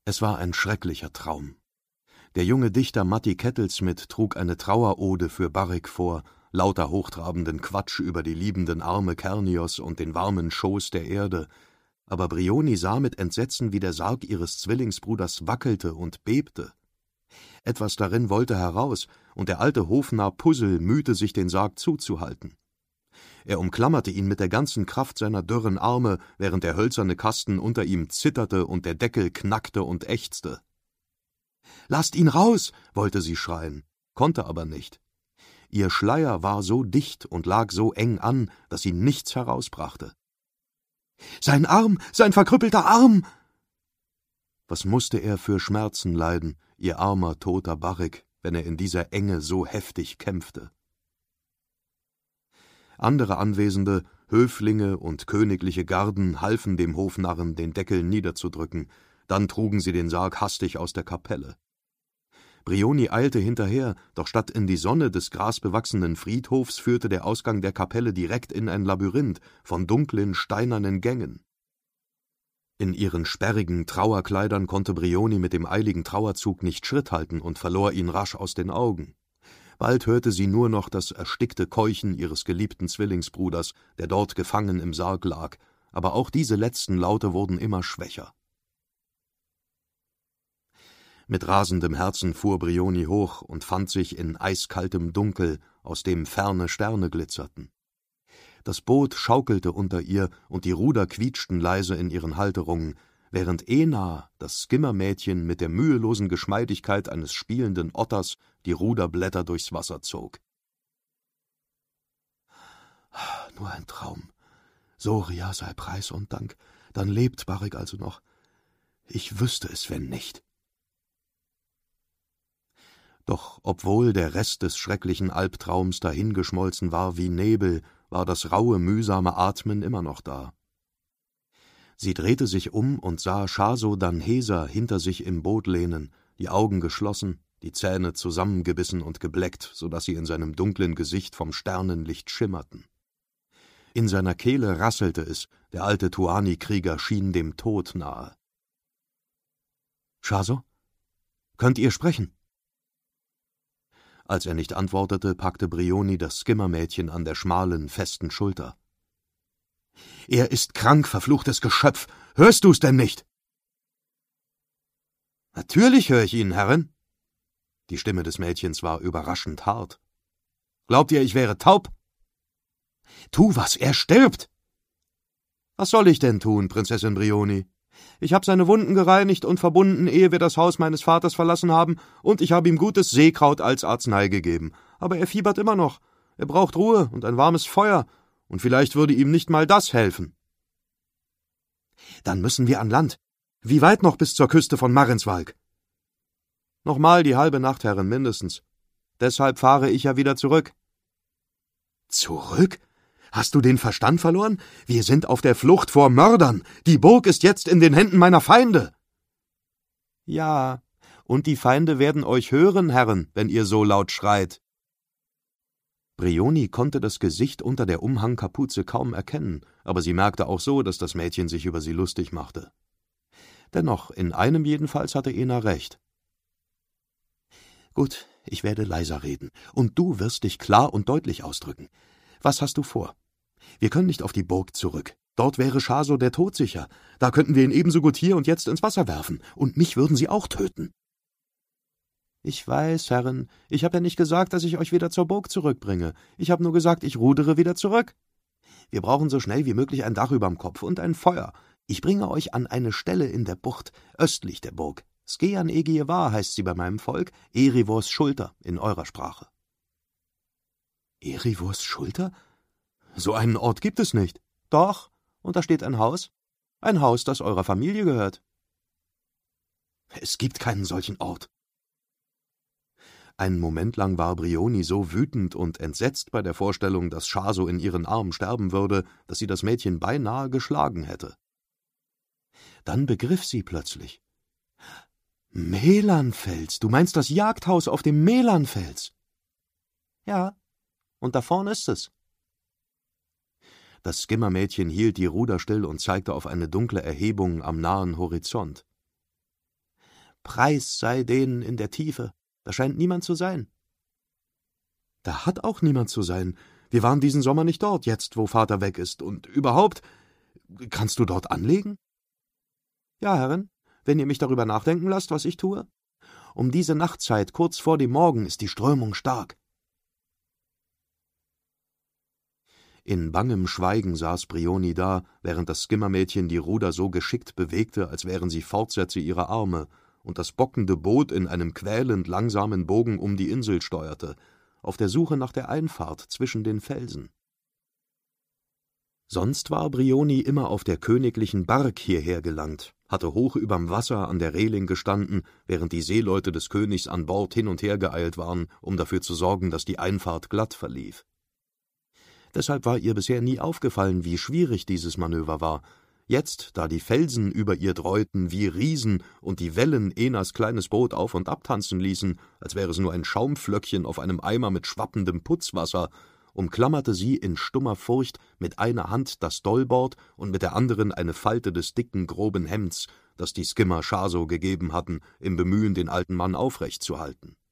Es war ein schrecklicher Traum. Der junge Dichter Matti Kettelsmith trug eine Trauerode für Barrick vor, lauter hochtrabenden Quatsch über die liebenden Arme Kernios und den warmen Schoß der Erde, aber Brioni sah mit Entsetzen, wie der Sarg ihres Zwillingsbruders wackelte und bebte. Etwas darin wollte heraus, und der alte Hofnarr Puzzle mühte sich, den Sarg zuzuhalten. Er umklammerte ihn mit der ganzen Kraft seiner dürren Arme, während der hölzerne Kasten unter ihm zitterte und der Deckel knackte und ächzte. »Lasst ihn raus!« wollte sie schreien, konnte aber nicht. Ihr Schleier war so dicht und lag so eng an, dass sie nichts herausbrachte. »Sein Arm, sein verkrüppelter Arm!« Was musste er für Schmerzen leiden, ihr armer, toter Barrick, wenn er in dieser Enge so heftig kämpfte. Andere Anwesende, Höflinge und königliche Garden, halfen dem Hofnarren, den Deckel niederzudrücken, dann trugen sie den Sarg hastig aus der Kapelle. Brioni eilte hinterher, doch statt in die Sonne des grasbewachsenen Friedhofs führte der Ausgang der Kapelle direkt in ein Labyrinth von dunklen, steinernen Gängen. In ihren sperrigen Trauerkleidern konnte Brioni mit dem eiligen Trauerzug nicht Schritt halten und verlor ihn rasch aus den Augen. Bald hörte sie nur noch das erstickte Keuchen ihres geliebten Zwillingsbruders, der dort gefangen im Sarg lag, aber auch diese letzten Laute wurden immer schwächer. Mit rasendem Herzen fuhr Brioni hoch und fand sich in eiskaltem Dunkel, aus dem ferne Sterne glitzerten. Das Boot schaukelte unter ihr und die Ruder quietschten leise in ihren Halterungen, während Ena, das Skimmermädchen, mit der mühelosen Geschmeidigkeit eines spielenden Otters die Ruderblätter durchs Wasser zog. »Nur ein Traum. Soria sei Preis und Dank. Dann lebt Barrick also noch. Ich wüsste es, wenn nicht.« Doch obwohl der Rest des schrecklichen Albtraums dahingeschmolzen war wie Nebel, war das raue, mühsame Atmen immer noch da. Sie drehte sich um und sah Chaso-Danhesa hinter sich im Boot lehnen, die Augen geschlossen, die Zähne zusammengebissen und gebleckt, so daß sie in seinem dunklen Gesicht vom Sternenlicht schimmerten. In seiner Kehle rasselte es, der alte Tuani-Krieger schien dem Tod nahe. »Chaso? Könnt ihr sprechen?« Als er nicht antwortete, packte Brioni das Skimmermädchen an der schmalen, festen Schulter. »Er ist krank, verfluchtes Geschöpf! Hörst du's denn nicht?« »Natürlich höre ich ihn, Herrin!« Die Stimme des Mädchens war überraschend hart. »Glaubt ihr, ich wäre taub?« »Tu was, er stirbt!« »Was soll ich denn tun, Prinzessin Brioni? Ich habe seine Wunden gereinigt und verbunden, ehe wir das Haus meines Vaters verlassen haben, und ich habe ihm gutes Seekraut als Arznei gegeben. Aber er fiebert immer noch. Er braucht Ruhe und ein warmes Feuer, und vielleicht würde ihm nicht mal das helfen.« »Dann müssen wir an Land. Wie weit noch bis zur Küste von Marinswalk?« »Nochmal die halbe Nacht, Herrin, mindestens. Deshalb fahre ich ja wieder zurück.« »Zurück? Hast du den Verstand verloren? Wir sind auf der Flucht vor Mördern. Die Burg ist jetzt in den Händen meiner Feinde.« »Ja, und die Feinde werden euch hören, Herren, wenn ihr so laut schreit.« Brioni konnte das Gesicht unter der Umhangkapuze kaum erkennen, aber sie merkte auch so, dass das Mädchen sich über sie lustig machte. Dennoch, in einem jedenfalls hatte Ena recht. »Gut, ich werde leiser reden, und du wirst dich klar und deutlich ausdrücken. Was hast du vor? Wir können nicht auf die Burg zurück. Dort wäre Chaso der Tod sicher. Da könnten wir ihn ebenso gut hier und jetzt ins Wasser werfen, und mich würden sie auch töten.« »Ich weiß, Herrin, ich habe ja nicht gesagt, dass ich euch wieder zur Burg zurückbringe. Ich habe nur gesagt, ich rudere wieder zurück. Wir brauchen so schnell wie möglich ein Dach überm Kopf und ein Feuer. Ich bringe euch an eine Stelle in der Bucht, östlich der Burg. Skean Egiewar heißt sie bei meinem Volk, Erivors Schulter in eurer Sprache.« »Erivors Schulter? So einen Ort gibt es nicht.« »Doch, und da steht ein Haus. Ein Haus, das eurer Familie gehört.« »Es gibt keinen solchen Ort.« Einen Moment lang war Brioni so wütend und entsetzt bei der Vorstellung, dass Chaso in ihren Armen sterben würde, dass sie das Mädchen beinahe geschlagen hätte. Dann begriff sie plötzlich. »Melanfels, du meinst das Jagdhaus auf dem Melanfels?« »Ja, und da vorne ist es.« Das Skimmermädchen hielt die Ruder still und zeigte auf eine dunkle Erhebung am nahen Horizont. Preis sei denen in der Tiefe, da scheint niemand zu sein.« »Da hat auch niemand zu sein. Wir waren diesen Sommer nicht dort, jetzt, wo Vater weg ist. Und überhaupt, kannst du dort anlegen?« »Ja, Herrin, wenn ihr mich darüber nachdenken lasst, was ich tue. Um diese Nachtzeit, kurz vor dem Morgen, ist die Strömung stark.« In bangem Schweigen saß Brioni da, während das Skimmermädchen die Ruder so geschickt bewegte, als wären sie Fortsätze ihrer Arme, und das bockende Boot in einem quälend langsamen Bogen um die Insel steuerte, auf der Suche nach der Einfahrt zwischen den Felsen. Sonst war Brioni immer auf der königlichen Bark hierher gelangt, hatte hoch überm Wasser an der Reling gestanden, während die Seeleute des Königs an Bord hin und her geeilt waren, um dafür zu sorgen, dass die Einfahrt glatt verlief. Deshalb war ihr bisher nie aufgefallen, wie schwierig dieses Manöver war. Jetzt, da die Felsen über ihr dräuten wie Riesen und die Wellen Enas kleines Boot auf und abtanzen ließen, als wäre es nur ein Schaumflöckchen auf einem Eimer mit schwappendem Putzwasser, umklammerte sie in stummer Furcht mit einer Hand das Dollbord und mit der anderen eine Falte des dicken, groben Hemds, das die Skimmer Schaso gegeben hatten, im Bemühen, den alten Mann aufrecht zu halten.